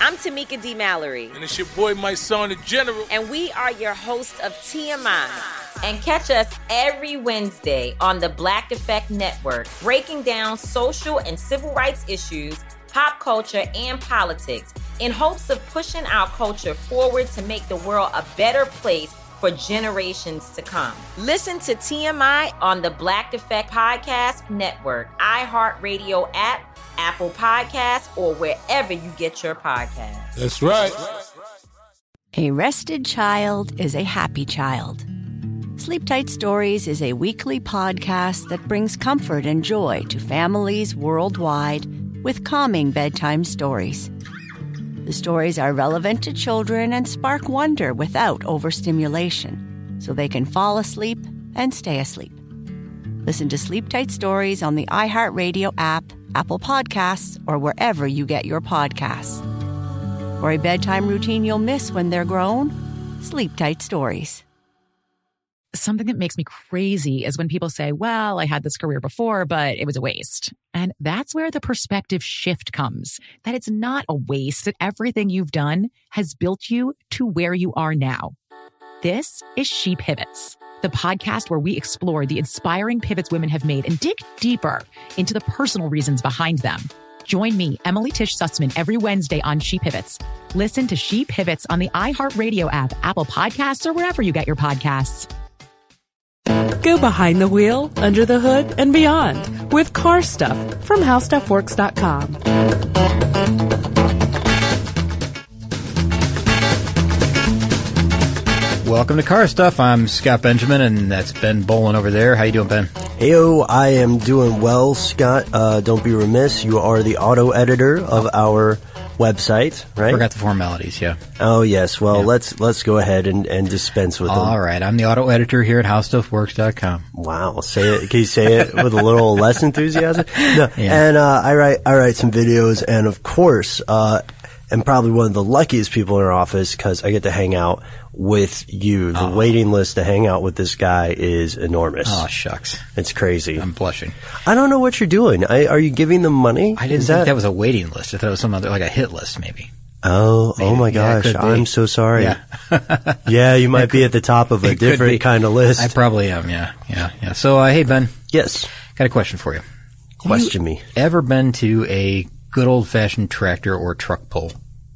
I'm Tamika D. Mallory. And it's your boy, my son, the General. And we are your hosts of TMI. And catch us every Wednesday on the Black Effect Network, breaking down social and civil rights issues, pop culture, and politics in hopes of pushing our culture forward to make the world a better place for generations to come. Listen to TMI on the Black Effect Podcast Network, iHeartRadio app, Apple Podcasts, or wherever you get your podcasts. That's right. A rested child is a happy child. Sleep Tight Stories is a weekly podcast that brings comfort and joy to families worldwide with calming bedtime stories. The stories are relevant to children and spark wonder without overstimulation, so they can fall asleep and stay asleep. Listen to Sleep Tight Stories on the iHeartRadio app, Apple Podcasts, or wherever you get your podcasts. For a bedtime routine you'll miss when they're grown, Sleep Tight Stories. Something that makes me crazy is when people say, well, I had this career before, but it was a waste. And that's where the perspective shift comes, that it's not a waste, that everything you've done has built you to where you are now. This is She Pivots, the podcast where we explore the inspiring pivots women have made and dig deeper into the personal reasons behind them. Join me, Emily Tish Sussman, every Wednesday on She Pivots. Listen to She Pivots on the iHeartRadio app, Apple Podcasts, or wherever you get your podcasts. Go behind the wheel, under the hood, and beyond with Car Stuff from HowStuffWorks.com. Welcome to Car Stuff. I'm Scott Benjamin, and that's Ben Bolin over there. How you doing, Ben? Heyo, I am doing well, Scott. Don't be remiss. You are the auto editor of our website, right? Forgot the formalities, yeah. Oh, yes. Well, yeah. Let's go ahead and dispense with them. All right. I'm the auto editor here at HowStuffWorks.com. Wow. Say it. Can you say it with a little less enthusiasm? No. Yeah. And I write some videos, and of course, I'm probably one of the luckiest people in our office because I get to hang out with you. The waiting list to hang out with this guy is enormous. Oh, shucks. It's crazy. I'm blushing. I don't know what you're doing. Are you giving them money? I didn't think that was a waiting list. I thought it was some other, like a hit list, maybe. Oh my gosh. Yeah, I'm so sorry. Yeah. Yeah, you might be at the top of a different kind of list. I probably am, yeah. So, hey, Ben. Yes. Got a question for you. Question me. Ever been to a good old-fashioned tractor or truck pull?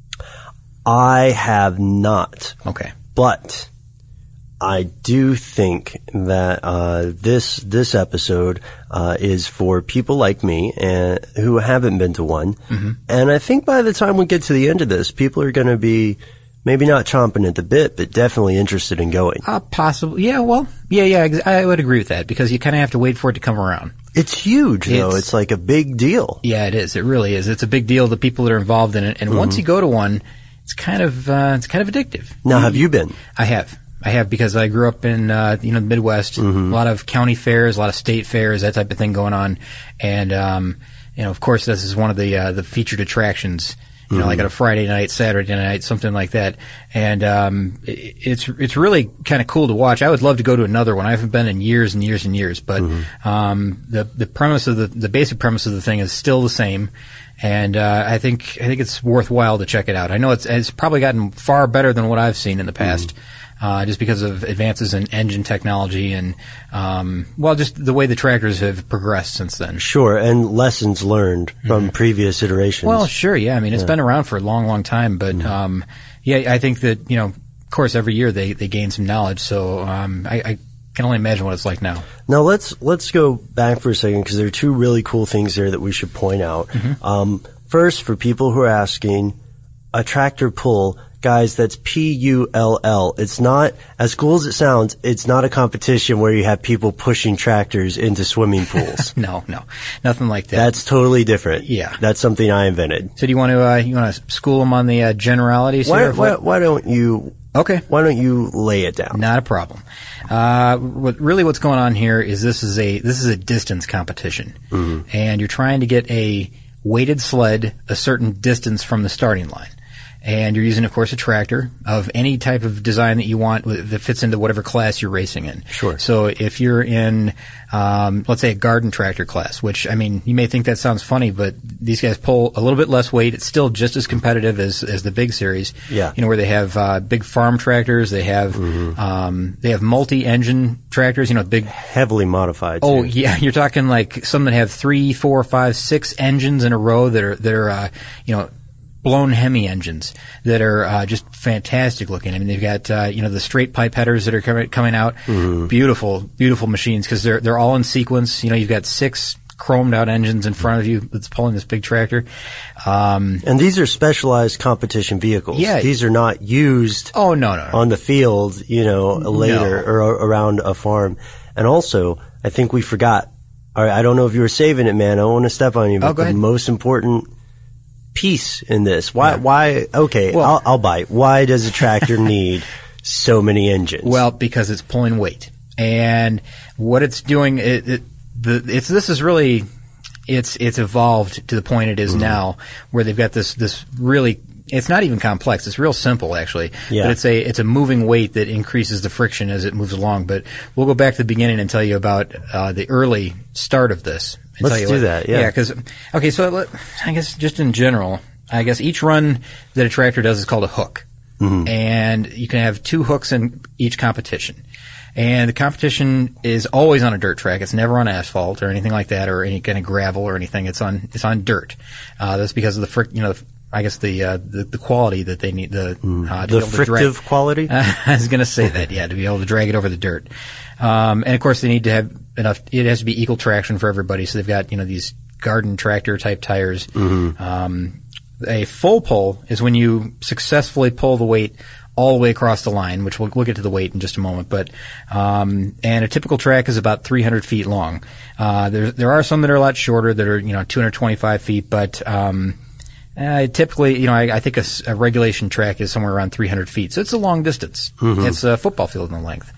I have not. Okay. But I do think that this episode is for people like me and who haven't been to one. Mm-hmm. And I think by the time we get to the end of this, people are going to be maybe not chomping at the bit, but definitely interested in going. Possibly. Yeah, well, yeah, I would agree with that because you kind of have to wait for it to come around. It's huge, though. It's like a big deal. Yeah, it is. It really is. It's a big deal, the people that are involved in it. And once you go to one, it's kind of addictive. Now, have you been? I have because I grew up in the Midwest. A lot of county fairs, a lot of state fairs, that type of thing going on, and of course, this is one of the featured attractions. Like on a Friday night, Saturday night, something like that, and it's really kind of cool to watch. I would love to go to another one. I haven't been in years and years and years, but the premise of the basic premise of the thing is still the same. And I think it's worthwhile to check it out. I know it's probably gotten far better than what I've seen in the past, just because of advances in engine technology and just the way the tractors have progressed since then. Sure, and lessons learned from previous iterations. Well, sure, yeah. I mean, it's been around for a long, long time, but I think that of course, every year they gain some knowledge. So I can only imagine what it's like now. Now let's go back for a second because there are two really cool things there that we should point out. First, for people who are asking, a tractor pull, guys, that's P-U-L-L. It's not, as cool as it sounds, it's not a competition where you have people pushing tractors into swimming pools. No, nothing like that. That's totally different. Yeah, that's something I invented. So do you want to school them on the generalities here? Why don't you? Okay. Why don't you lay it down? Not a problem. What's going on here is this is a distance competition, and you're trying to get a weighted sled a certain distance from the starting line. And you're using, of course, a tractor of any type of design that you want that fits into whatever class you're racing in. Sure. So if you're in, let's say, a garden tractor class, which, I mean, you may think that sounds funny, but these guys pull a little bit less weight. It's still just as competitive as the big series. Yeah. You know, where they have big farm tractors. They have multi-engine tractors, you know, big. Heavily modified. Oh, too. yeah. You're talking like some that have 3, 4, 5, 6 engines in a row that are you know, blown Hemi engines that are just fantastic looking. I mean, they've got you know, the straight pipe headers that are coming out. Beautiful machines because they're all in sequence. You know, you've got 6 chromed out engines in front of you that's pulling this big tractor. And these are specialized competition vehicles. Yeah. These are not used Oh no. on the field, you know, later or around a farm. And also, I think we forgot. All right, I don't know if you were saving it, man. I don't want to step on you, but go the ahead. most important piece in this. Why? Okay, Well- I'll bite. Why does a tractor need so many engines? Well, because it's pulling weight, and what it's doing, it's evolved to the point it is now, where they've got this really. It's not even complex. It's real simple, actually. Yeah. But it's a moving weight that increases the friction as it moves along. But we'll go back to the beginning and tell you about the early start of this. And Let's tell you do that, yeah. Yeah, because okay, so I guess just in general, I guess each run that a tractor does is called a hook, and you can have 2 hooks in each competition. And the competition is always on a dirt track. It's never on asphalt or anything like that, or any kind of gravel or anything. It's on dirt. That's because of the quality that they need to be able to frictive drag. quality. I was going to say that, yeah, to be able to drag it over the dirt. And of course, they need to have enough. It has to be equal traction for everybody. So they've got these garden tractor type tires. A full pull is when you successfully pull the weight all the way across the line, which we'll get to the weight in just a moment. But and a typical track is about 300 feet long. There are some that are a lot shorter that are 225 feet, but typically, I think a regulation track is somewhere around 300 feet. So it's a long distance. It's a football field in length.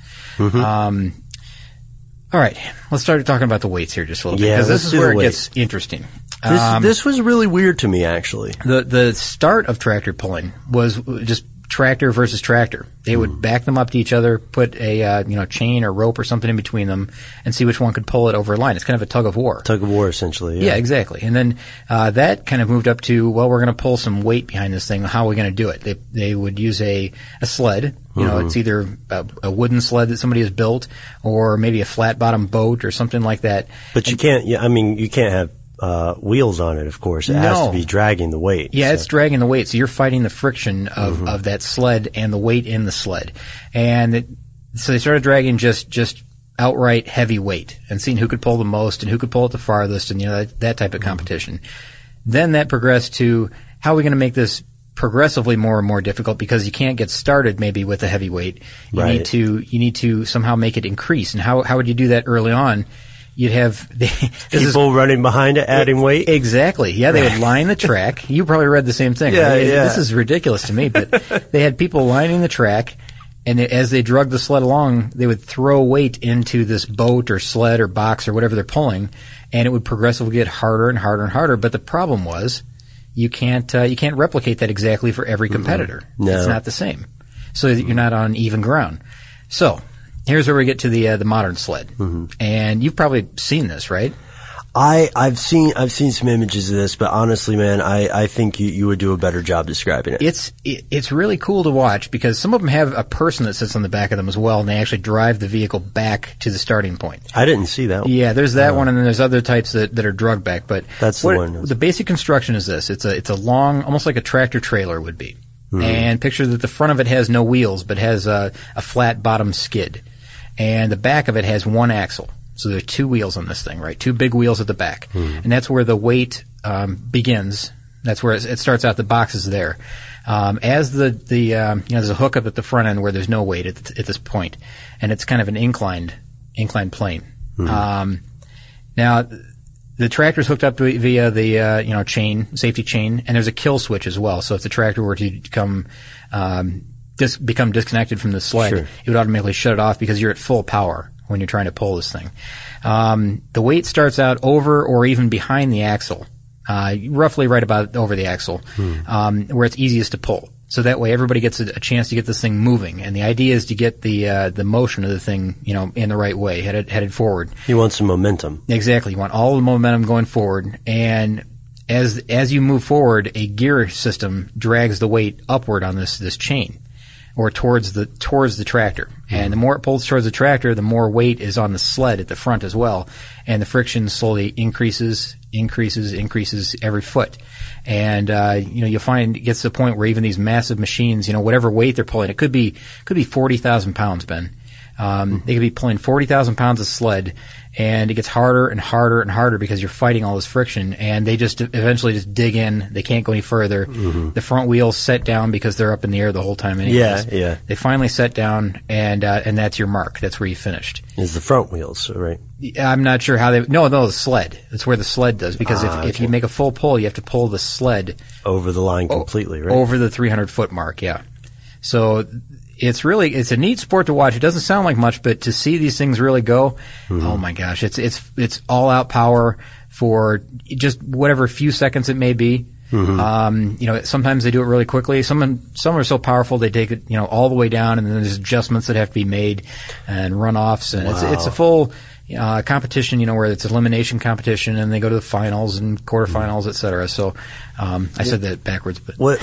All right, let's start talking about the weights here just a little bit, because this is where it gets interesting. This was really weird to me, actually. The start of tractor pulling was just tractor versus tractor. They would back them up to each other, put a chain or rope or something in between them, and see which one could pull it over a line. It's kind of a tug of war. Tug of war, essentially. Yeah, exactly. And then that kind of moved up to, well, we're going to pull some weight behind this thing. How are we going to do it? They would use a sled. It's either a wooden sled that somebody has built, or maybe a flat bottom boat or something like that. But you can't have wheels on it, of course. It has to be dragging the weight. Yeah, it's dragging the weight. So you're fighting the friction of that sled and the weight in the sled. And so they started dragging just outright heavy weight and seeing who could pull the most and who could pull it the farthest, and that type of competition. Then that progressed to, how are we going to make this progressively more and more difficult, because you can't get started maybe with a heavy weight. You need to somehow make it increase. And how would you do that early on? You'd have people running behind it, adding weight. Exactly. Yeah, they would line the track. You probably read the same thing. Yeah, right? yeah. This is ridiculous to me, but they had people lining the track, and as they drug the sled along, they would throw weight into this boat or sled or box or whatever they're pulling, and it would progressively get harder and harder and harder. But the problem was, you can't replicate that exactly for every competitor. No. It's not the same. So you're not on even ground. So here's where we get to the modern sled, and you've probably seen this, right? I've seen some images of this, but honestly, man, I think you would do a better job describing it. It's really cool to watch, because some of them have a person that sits on the back of them as well, and they actually drive the vehicle back to the starting point. I didn't see that one. Yeah, there's that one, and then there's other types that are drug back. But that's the one. The basic construction is this: it's a long, almost like a tractor trailer would be, and picture that the front of it has no wheels, but has a flat bottom skid, and the back of it has one axle. So there's 2 wheels on this thing, right? 2 big wheels at the back. And that's where the weight begins. That's where it starts out. The box is there. As there's a hook up at the front end where there's no weight at this point, and it's kind of an inclined plane. Now, the tractor's hooked up via the safety chain, and there's a kill switch as well. So if the tractor were to become disconnected from the sled, it would automatically shut it off, because you're at full power when you're trying to pull this thing. The weight starts out over or even behind the axle, roughly right about over the axle, where it's easiest to pull. So that way everybody gets a chance to get this thing moving. And the idea is to get the motion of the thing, in the right way, headed forward. You want some momentum. Exactly. You want all the momentum going forward. And as you move forward, a gear system drags the weight upward on this chain, or towards the tractor. And the more it pulls towards the tractor, the more weight is on the sled at the front as well. And the friction slowly increases every foot. And, you'll find it gets to the point where even these massive machines, whatever weight they're pulling, it could be 40,000 pounds, Ben. They could be pulling 40,000 pounds of sled, and it gets harder and harder and harder because you're fighting all this friction, and they just eventually just dig in. They can't go any further. Mm-hmm. The front wheels set down because they're up in the air the whole time anyways. Yeah. They finally set down, and that's your mark. That's where you finished. Is the front wheels, right? I'm not sure how they... No, the sled. That's where the sled does, because if you make a full pull, you have to pull the sled... Over the line completely, right? Over the 300-foot mark, yeah. So... It's a neat sport to watch. It doesn't sound like much, but to see these things really go, oh my gosh, it's all out power for just whatever few seconds it may be. Mm-hmm. Sometimes they do it really quickly. Some are so powerful they take it, all the way down, and then there's adjustments that have to be made and runoffs, and it's a full competition, where it's elimination competition, and they go to the finals and quarterfinals, et cetera. So, I said that backwards, but what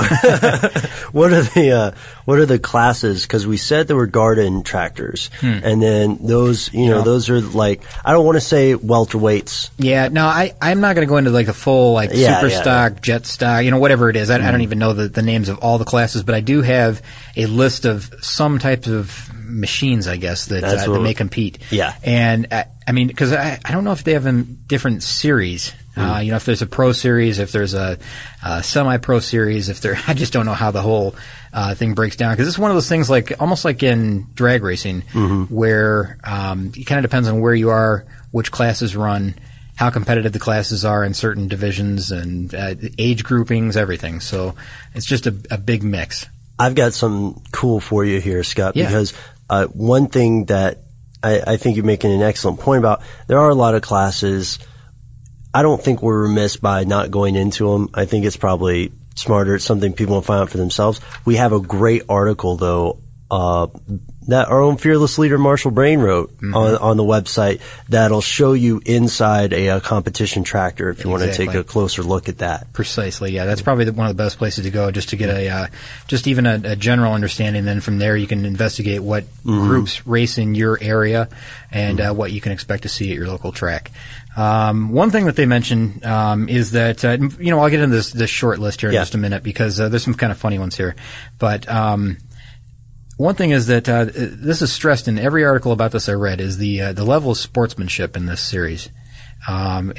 are the classes? Because we said there were garden tractors, and then those, those are like, I don't want to say welterweights. Yeah, no, I'm not going to go into like the full super stock, jet stock, whatever it is. I don't even know the names of all the classes, but I do have a list of some types of machines, I guess, that may compete. Yeah, and because I don't know if they have in different series. If there's a pro series, if there's a semi-pro series, I just don't know how the whole thing breaks down, because it's one of those things almost like in drag racing, where it kind of depends on where you are, which classes run, how competitive the classes are in certain divisions, and age groupings, everything. So it's just a big mix. I've got something cool for you here, Scott, because one thing that I think you're making an excellent point about, there are a lot of classes. I don't think we're remiss by not going into them. I think it's probably smarter. It's something people will find out for themselves. We have a great article, though, that our own fearless leader Marshall Brain wrote on the website that'll show you inside a competition tractor if you want to take a closer look at that. Precisely, yeah. That's probably one of the best places to go, just to get a general understanding. Then from there you can investigate what groups race in your area and what you can expect to see at your local track. One thing that they mentioned is that I'll get into this short list here in just a minute, because there's some kind of funny ones here. But one thing is that this is stressed in every article about this I read, is the level of sportsmanship in this series. In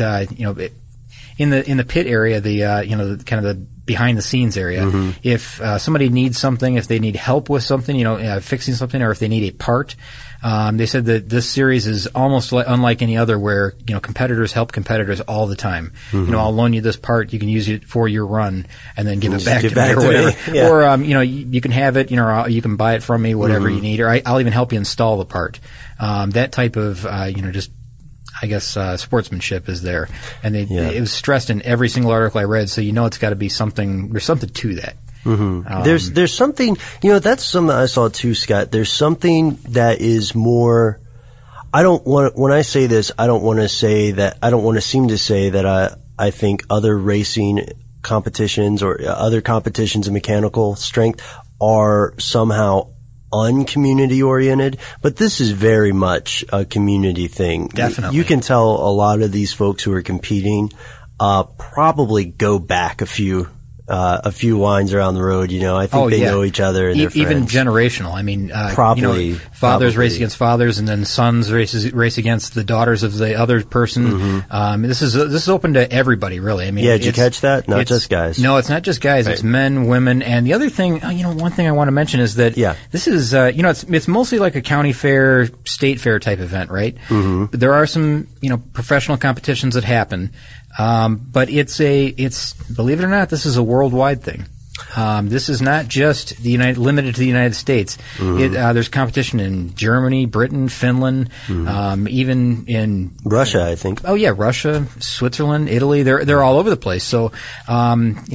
the pit area, the kind of the behind the scenes area, if somebody needs something, if they need help with something, fixing something, or if they need a part. They said that this series is almost unlike any other, where competitors help competitors all the time. I'll loan you this part, you can use it for your run, and then give it back to me or whatever. Yeah. Or you can have it, or you can buy it from me, whatever you need, or I'll even help you install the part. That type of sportsmanship is there, and it was stressed in every single article I read. So it's got to be something. There's something to that. There's something, that's something I saw too, Scott. There's something that is more, when I say this, I don't want to seem to say that I think other racing competitions or other competitions in mechanical strength are somehow uncommunity oriented, but this is very much a community thing. Definitely. You can tell a lot of these folks who are competing, probably go back a few lines around the road, I think they know each other and they're even friends. Generational. Probably. Fathers race against fathers, and then sons race against the daughters of the other person. This is open to everybody, really. Did you catch that? Not just guys. No, it's not just guys. Right. It's men, women, and the other thing, one thing I want to mention is that this is, it's mostly like a county fair, state fair type event, right? There are some, professional competitions that happen. But it's believe it or not, this is a worldwide thing. This is not just limited to the United States. There's competition in Germany, Britain, Finland, even in Russia, I think. Oh yeah, Russia, Switzerland, Italy. They're all over the place. So,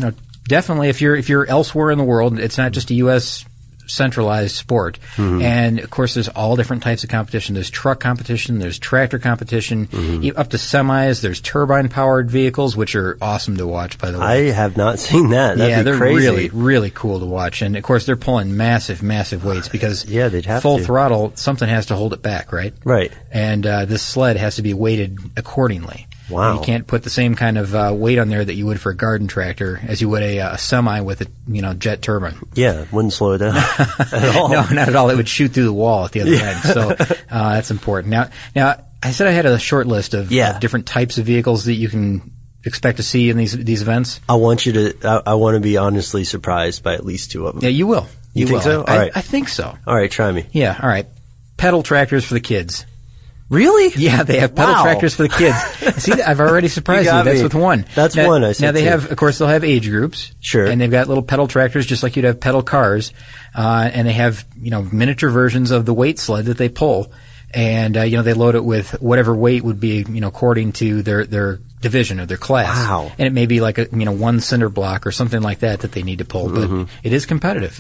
definitely, if you're elsewhere in the world, it's not just a U.S. centralized sport. And of course, there's all different types of competition. There's truck competition, there's tractor competition, up to semis. There's turbine powered vehicles, which are awesome to watch, by the way. I have not seen that. That'd be they're crazy. really, really cool to watch. And of course, they're pulling massive, massive weights because they'd have full to. throttle, something has to hold it back, right? Right. And this sled has to be weighted accordingly. Wow. And you can't put the same kind of weight on there that you would for a garden tractor as you would a semi with a jet turbine. Yeah, wouldn't slow it down at all. No, not at all. It would shoot through the wall at the other end. So that's important. Now, I said I had a short list of different types of vehicles that you can expect to see in these events. I want to be honestly surprised by at least 2 of them. Yeah, you will. You think so? All right. I think so. All right, try me. Yeah, all right. Pedal tractors for the kids. Really? Yeah, they have pedal tractors for the kids. See, I've already surprised you. That's with one. That's one, I said. Now, they too. have, of course, they'll have age groups. Sure. And they've got little pedal tractors just like you'd have pedal cars. And they have, miniature versions of the weight sled that they pull. And, they load it with whatever weight would be, according to their division or their class. Wow. And it may be like one cinder block or something like that they need to pull. But it is competitive.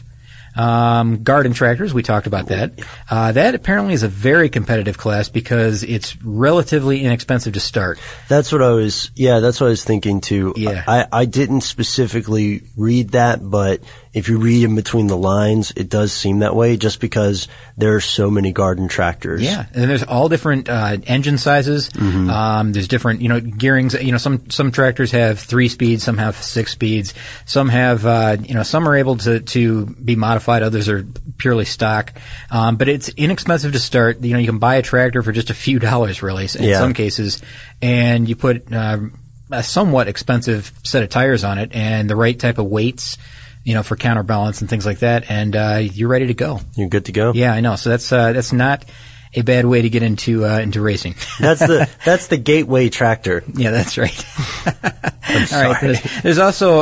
Garden tractors, we talked about that. That apparently is a very competitive class because it's relatively inexpensive to start. That's what I was thinking too. Yeah. I didn't specifically read that, but if you read in between the lines, it does seem that way just because there are so many garden tractors. Yeah. And there's all different, engine sizes. There's different, gearings. Some tractors have 3 speeds, some have 6 speeds. Some have, some are able to be modified. Others are purely stock. But it's inexpensive to start. You can buy a tractor for just a few dollars really in some cases. And you put, a somewhat expensive set of tires on it and the right type of weights, for counterbalance and things like that, and you're ready to go. You're good to go. Yeah, I know. So that's not a bad way to get into racing. That's the gateway tractor. Yeah, that's right. I'm sorry. All right. There's also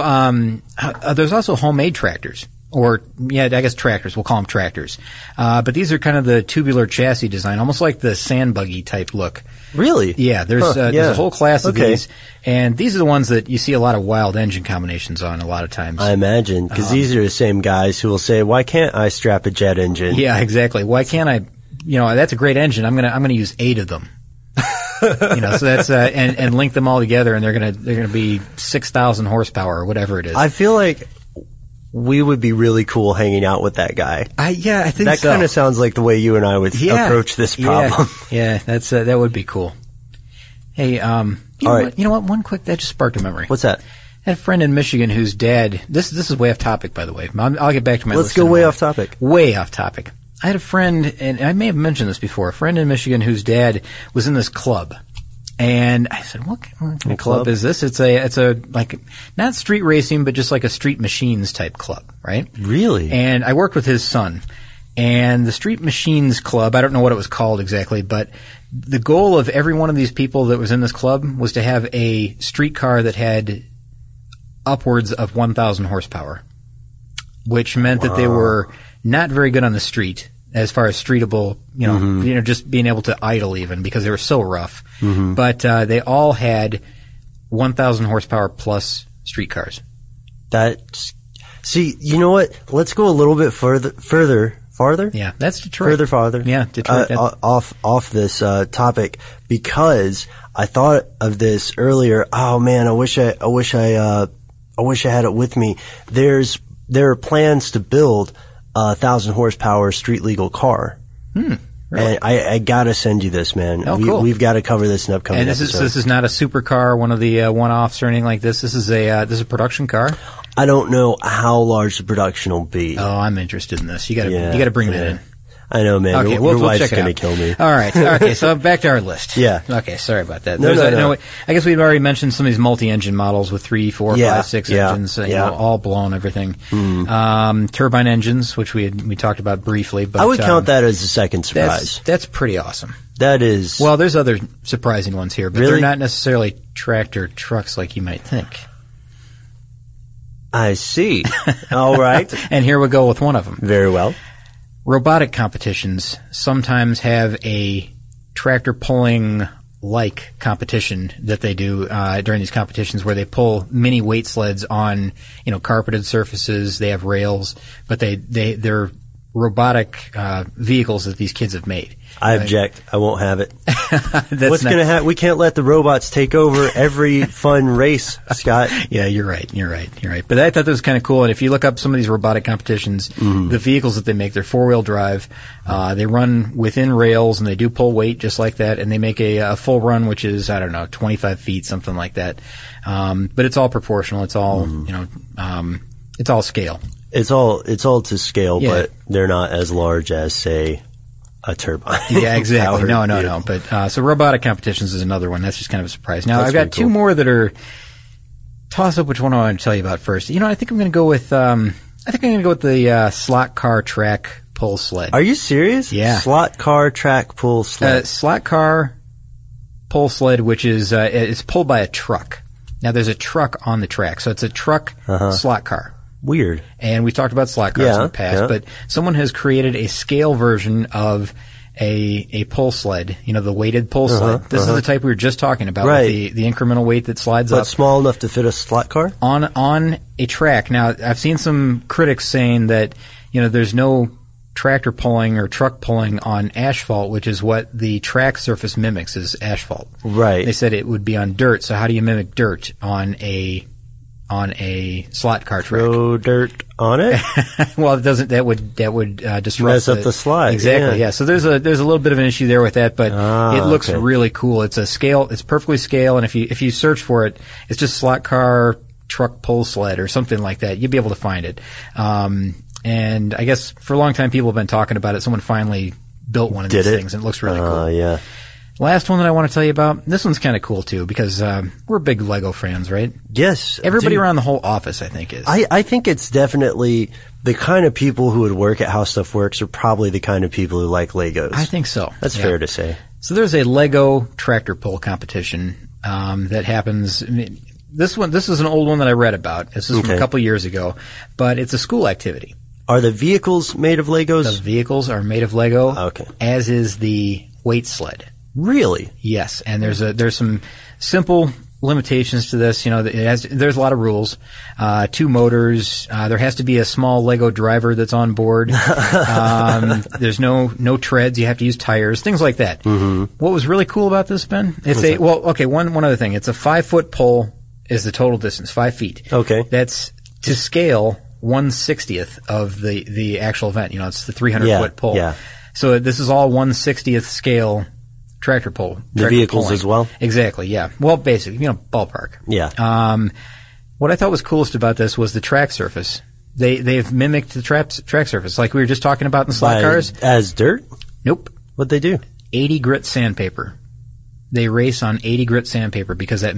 homemade tractors. Or, I guess tractors. We'll call them tractors. But these are kind of the tubular chassis design, almost like the sand buggy type look. Really? Yeah, there's a whole class of these. And these are the ones that you see a lot of wild engine combinations on a lot of times. I imagine, because these are the same guys who will say, why can't I strap a jet engine? Yeah, exactly. Why can't I, that's a great engine. I'm gonna use 8 of them. So that's, and link them all together and they're gonna be 6,000 horsepower or whatever it is. I feel like we would be really cool hanging out with that guy. I think that so. kind of sounds like the way you and I would approach this problem. Yeah, that's that would be cool. Hey, you know what? One quick that just sparked a memory. What's that? I had a friend in Michigan whose dad. This is way off topic, by the way. I'll get back to my. Let's go way off topic. Way off topic. I had a friend, and I may have mentioned this before. A friend in Michigan whose dad was in this club. And I said, what kind of club is this? It's a like not street racing, but just like a street machines type club, right? Really? And I worked with his son. And the Street Machines Club, I don't know what it was called exactly, but the goal of every one of these people that was in this club was to have a streetcar that had upwards of 1,000 horsepower, which meant that they were not very good on the street. As far as streetable, just being able to idle even because they were so rough. But they all had 1,000 horsepower plus streetcars. See, you know what? Let's go a little bit farther. Yeah, that's Detroit. Farther. Yeah, Detroit. Off this topic because I thought of this earlier. Oh man, I wish I had it with me. There are plans to build 1,000 horsepower street legal car. Really? And I gotta send you this, man. Cool. We've got to cover this in upcoming episodes. This is not a supercar, one of the one-offs or anything like this. This is a production car. I don't know how large the production will be. Oh, I'm interested in this. You gotta bring that in. I know, man. Okay, your we'll wife's check it gonna out. kill me. All right. Okay, so back to our list. Yeah. Okay, sorry about that. No. I guess we've already mentioned some of these multi-engine models with 3, 4, 5, 6 engines, all blown, everything. Turbine engines, which we talked about briefly. But I would count that as a second surprise. That's pretty awesome. That is. Well, there's other surprising ones here, but Really? they're not necessarily tractor trucks like you might think. I see. All right. And here we go with one of them. Very well. Robotic competitions sometimes have a tractor pulling like competition that they do during these competitions, where they pull mini weight sleds on carpeted surfaces. They have rails, but they're robotic vehicles that these kids have made. I object. I won't have it. What's going to happen? We can't let the robots take over every fun race, Scott. Yeah, you're right. But I thought that was kind of cool. And if you look up some of these robotic competitions, the vehicles that they make, they're 4-wheel drive. They run within rails, and they do pull weight just like that. And they make a full run, which is, 25 feet, something like that. But it's all proportional. It's all, it's all scale. It's all to scale, but they're not as large as, say, a turbine. Yeah, exactly. No. But so robotic competitions is another one. That's just kind of a surprise. Now, I've got two more that are toss up. Which one I want to tell you about first? I think I'm going to go with the slot car track pull sled. Are you serious? Yeah. Slot car track pull sled. Slot car pull sled, which is it's pulled by a truck. Now, there's a truck on the track, so it's a truck slot car. Weird. And we talked about slot cars in the past, but someone has created a scale version of a pull sled, the weighted pull sled. This is the type we were just talking about, with the incremental weight that slides up. But small enough to fit a slot car? On a track. Now, I've seen some critics saying that, there's no tractor pulling or truck pulling on asphalt, which is what the track surface mimics, is asphalt. Right. They said it would be on dirt, so how do you mimic dirt on a slot car track? Throw dirt on it? Well, it doesn't. That would disrupt, mess up the slide. Exactly. Yeah. So there's a little bit of an issue there with that, but it looks really cool. It's a scale. It's perfectly scale, and if you search for it, it's just slot car truck pull sled or something like that. You'll be able to find it. And I guess for a long time people have been talking about it. Someone finally built one of these things, and it looks really cool. Yeah. Last one that I want to tell you about, this one's kind of cool too, because we're big Lego fans, right? Yes. Everybody around the whole office, I think, is. I think it's definitely the kind of people who would work at How Stuff Works are probably the kind of people who like Legos. I think so. That's fair to say. So there's a Lego tractor pull competition that happens. This is an old one that I read about. This is from a couple years ago, but it's a school activity. Are the vehicles made of Legos? The vehicles are made of Lego, okay, as is the weight sled. Really? Yes, and there's some simple limitations to this. There's a lot of rules. 2 motors. There has to be a small Lego driver that's on board. There's no treads. You have to use tires. Things like that. Mm-hmm. What was really cool about this, Ben? One other thing. It's a 5-foot pole is the total distance, 5 feet. Okay. That's to scale 1/60th of the actual event. It's the 300-foot pole. Yeah. So this is all 1/60th scale tractor pull. The vehicles pulling as well? Exactly, yeah. Well, basically, ballpark. Yeah. What I thought was coolest about this was the track surface. They've mimicked the track surface, like we were just talking about in slot cars. As dirt? Nope. What'd they do? 80 grit sandpaper. They race on 80 grit sandpaper because that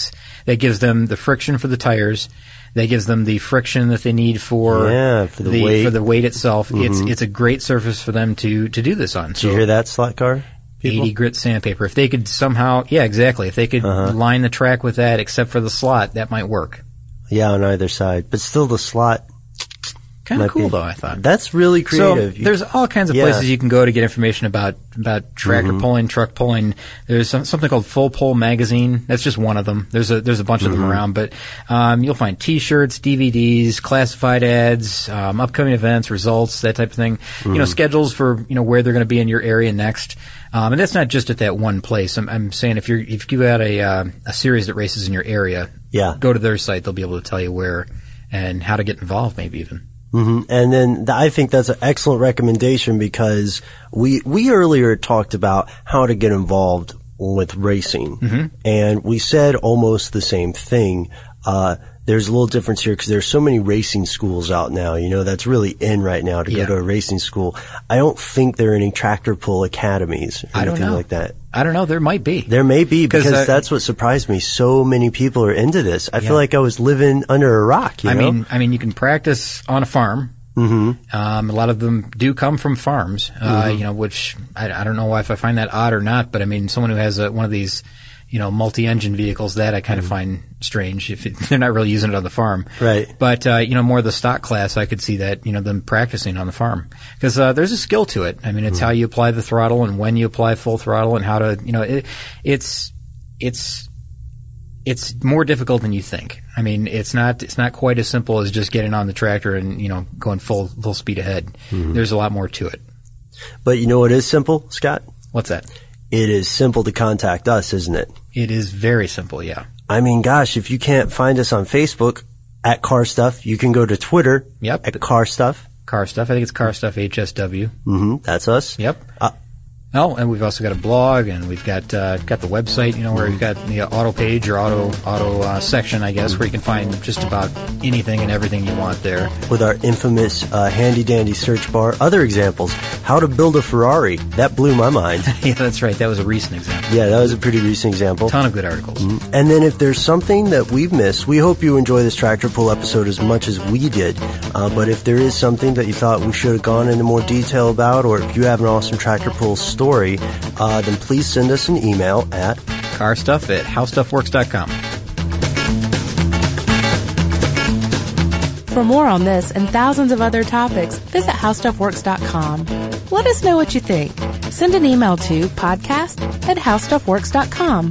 gives them the friction for the tires. That gives them the friction that they need for the weight. For the weight itself. Mm-hmm. It's a great surface for them to do this on. Did you hear that, slot car people? 80 grit sandpaper. If they could somehow, exactly. If they could line the track with that, except for the slot, that might work. Yeah, on either side. But still the slot. Kind of cool, though, I thought. That's really creative. So there's all kinds of places you can go to get information about tractor pulling, truck pulling. There's something called Full Pull Magazine. That's just one of them. There's a bunch of them around, but you'll find T-shirts, DVDs, classified ads, upcoming events, results, that type of thing. Schedules for where they're going to be in your area next. And that's not just at that one place. I'm saying if you got a series that races in your area, go to their site. They'll be able to tell you where and how to get involved, maybe even. Mm-hmm. And then I think that's an excellent recommendation because we earlier talked about how to get involved with racing, and we said almost the same thing. There's a little difference here because there's so many racing schools out now. That's really in right now to go to a racing school. I don't think there are any tractor pull academies or anything like that. I don't know. There might be. There may be because that's what surprised me. So many people are into this. I feel like I was living under a rock. I mean, you can practice on a farm. Mm-hmm. A lot of them do come from farms. Which I don't know if I find that odd or not. But I mean, someone who has one of these, multi-engine vehicles, that I kind of find strange if they're not really using it on the farm. Right. But, more of the stock class, I could see that, them practicing on the farm. Because there's a skill to it. I mean, it's how you apply the throttle and when you apply full throttle and how to, it's more difficult than you think. I mean, it's not quite as simple as just getting on the tractor and, going full speed ahead. There's a lot more to it. But you know what is simple, Scott? What's that? It is simple to contact us, isn't it? It is very simple, yeah. I mean, gosh, if you can't find us on Facebook at Car Stuff, you can go to Twitter at Car Stuff. Car Stuff. I think it's Car Stuff HSW. That's us. Yep. And we've also got a blog, and we've got the website, where you've got the auto page or auto section, I guess, where you can find just about anything and everything you want there. With our infamous handy dandy search bar. Other examples: how to build a Ferrari. That blew my mind. Yeah, that's right. That was a recent example. Yeah, that was a pretty recent example. Ton of good articles. And then if there's something that we've missed, we hope you enjoy this tractor pull episode as much as we did. But if there is something that you thought we should have gone into more detail about, or if you have an awesome tractor pull story, then please send us an email at carstuff@howstuffworks.com. For more on this and thousands of other topics, visit howstuffworks.com. Let us know what you think. Send an email to podcast@howstuffworks.com.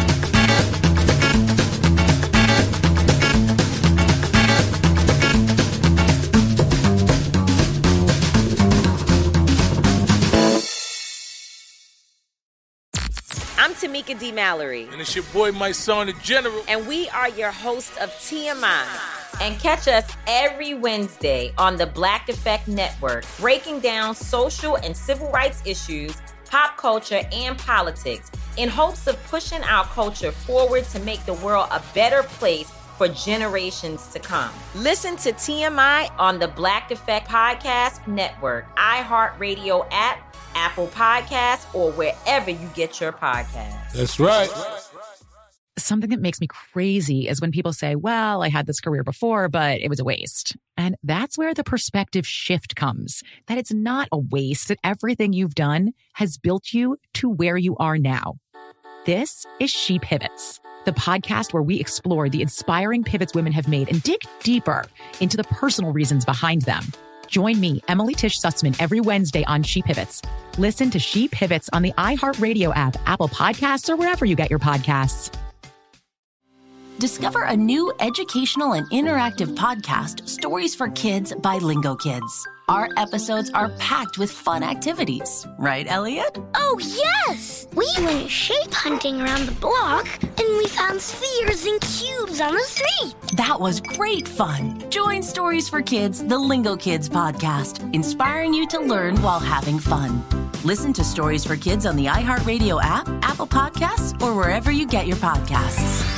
I'm Tamika D. Mallory. And it's your boy, my son, the General. And we are your hosts of TMI. And catch us every Wednesday on the Black Effect Network, breaking down social and civil rights issues, pop culture, and politics in hopes of pushing our culture forward to make the world a better place for generations to come. Listen to TMI on the Black Effect Podcast Network, iHeartRadio app, Apple Podcasts, or wherever you get your podcasts. That's right. Something that makes me crazy is when people say, well, I had this career before, but it was a waste. And that's where the perspective shift comes, that it's not a waste, that everything you've done has built you to where you are now. This is She Pivots, the podcast where we explore the inspiring pivots women have made and dig deeper into the personal reasons behind them. Join me, Emily Tish Sussman, every Wednesday on She Pivots. Listen to She Pivots on the iHeartRadio app, Apple Podcasts, or wherever you get your podcasts. Discover a new educational and interactive podcast, Stories for Kids by Lingo Kids. Our episodes are packed with fun activities. Right, Elliot? Oh, yes! We went shape hunting around the block, and we found spheres and cubes on the street. That was great fun. Join Stories for Kids, the Lingo Kids podcast, inspiring you to learn while having fun. Listen to Stories for Kids on the iHeartRadio app, Apple Podcasts, or wherever you get your podcasts.